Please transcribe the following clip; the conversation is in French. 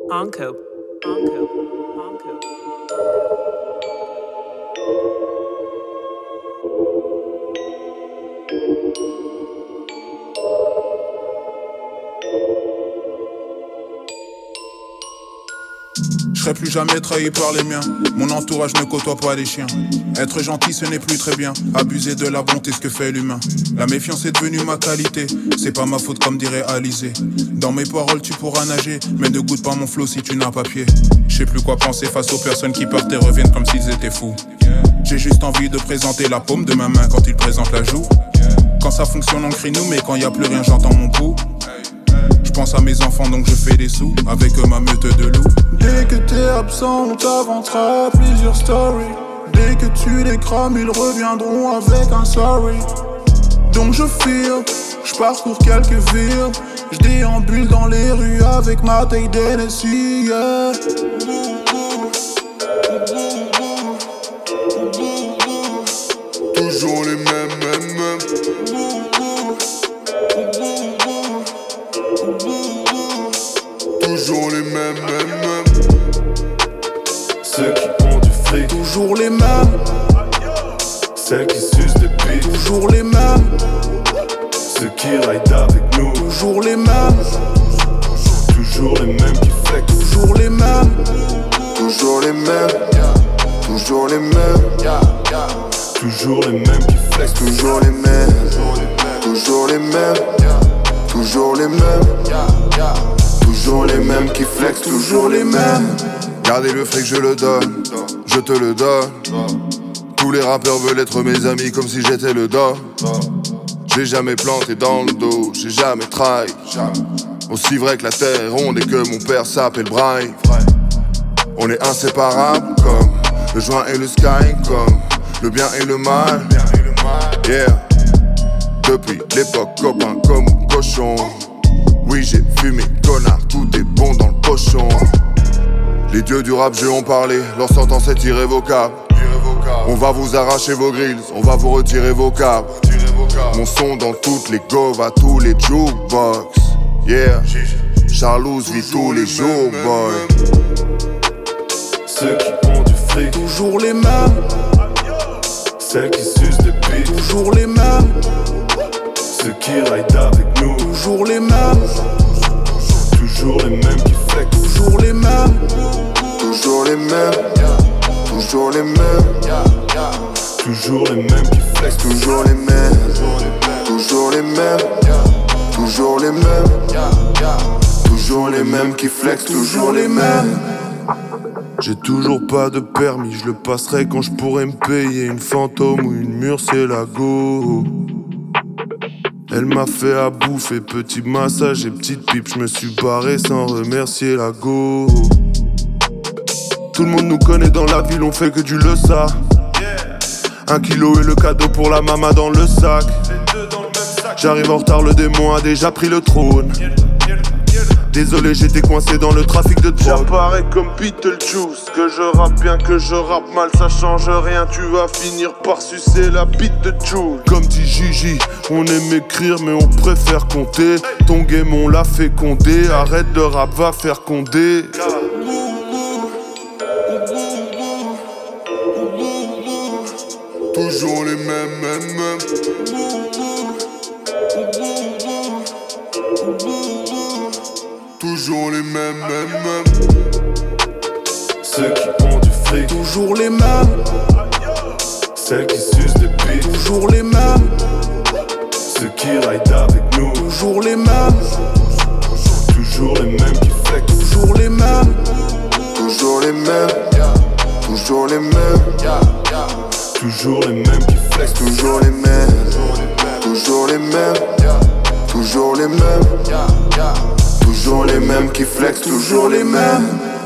Onco. Onco. Onco. Je serai plus jamais trahi par les miens. Mon entourage ne côtoie pas les chiens. Être gentil ce n'est plus très bien. Abuser de la bonté, ce que fait l'humain. La méfiance est devenue ma qualité. C'est pas ma faute comme dirait Alizé. Dans mes paroles tu pourras nager, mais ne goûte pas mon flow si tu n'as pas pied. Je sais plus quoi penser face aux personnes qui partent et reviennent comme s'ils étaient fous. J'ai juste envie de présenter la paume de ma main quand ils présentent la joue. Quand ça fonctionne on crie nous, mais quand y a plus rien j'entends mon pouls. Je pense à mes enfants donc je fais des sous avec ma meute de loups. Dès que t'es absent on t'inventera plusieurs stories. Dès que tu les crames ils reviendront avec un sorry. Donc je file, je parcours quelques villes. Je déambule dans les rues avec ma taille d'Hennessy, yeah. Toujours les mêmes. Toujours les mêmes. Ceux qui ont du fric. Toujours les mêmes. Celles qui sucent des bites. Toujours les mêmes. Ceux qui ride avec nous. Toujours les mêmes. Toujours les mêmes qui flex. Toujours les mêmes. Toujours les mêmes. Toujours les mêmes. Toujours les mêmes qui flex. Toujours les mêmes. Toujours les mêmes. Toujours les mêmes. Toujours les mêmes qui flex. Toujours les mêmes. Gardez le fric, je le donne. Je te le donne. Tous les rappeurs veulent être mes amis comme si j'étais le dos. J'ai jamais planté dans le dos, j'ai jamais trahi. Aussi vrai que la terre est ronde et que mon père s'appelle Braille. On est inséparables comme le joint et le sky, comme le bien et le mal. Yeah. Depuis l'époque copain comme cochon. Oui j'ai fumé connard, tout est bon dans le pochon. Les dieux du rap jeu ont parlé, leur sentence est irrévocable. On va vous arracher vos grilles, on va vous retirer vos câbles. Mon son dans toutes les govs, à tous les jukebox. Yeah, Charlouse vit tous les jours, boy. Ceux qui ont du fric. Toujours les mêmes. Celles qui sucent des bites. Toujours les mêmes. Ceux qui ride avec nous. Toujours les mêmes. Toujours les mêmes qui flex. Toujours les mêmes. Toujours les mêmes. Toujours les mêmes. Toujours les mêmes qui flex. Toujours les mêmes. Toujours les mêmes. Toujours les mêmes. Toujours les mêmes qui flex. Toujours les mêmes. J'ai toujours pas de permis, je le passerai quand je pourrai me payer une fantôme ou une murciélago. Elle m'a fait à bouffer, petit massage et petite pipe, je me suis barré sans remercier la go. Tout le monde nous connaît dans la ville, on fait que du le ça. 1 kilo et le cadeau pour la mama dans le sac. J'arrive en retard, le démon a déjà pris le trône. Désolé, j'étais coincé dans le trafic de drogue. J'apparais comme Beetlejuice, que je rappe bien, que je rappe mal, ça change rien. Tu vas finir par sucer la bite de Jules. Comme dit Gigi, on aime écrire mais on préfère compter. Ton game on l'a fait compter, arrête le rap, va faire condé. Toujours les mêmes. Toujours les mêmes. Ceux qui ont du fric. Toujours les mêmes. Celles qui sucent des bites. Toujours les mêmes. Ceux qui ride avec nous. Toujours les mêmes. Toujours les mêmes qui flex. Toujours les mêmes. Toujours les mêmes. Toujours les mêmes. Toujours les mêmes qui flex. Toujours les mêmes. Toujours les mêmes. Toujours les mêmes. Toujours les mêmes qui flex. Toujours les mêmes.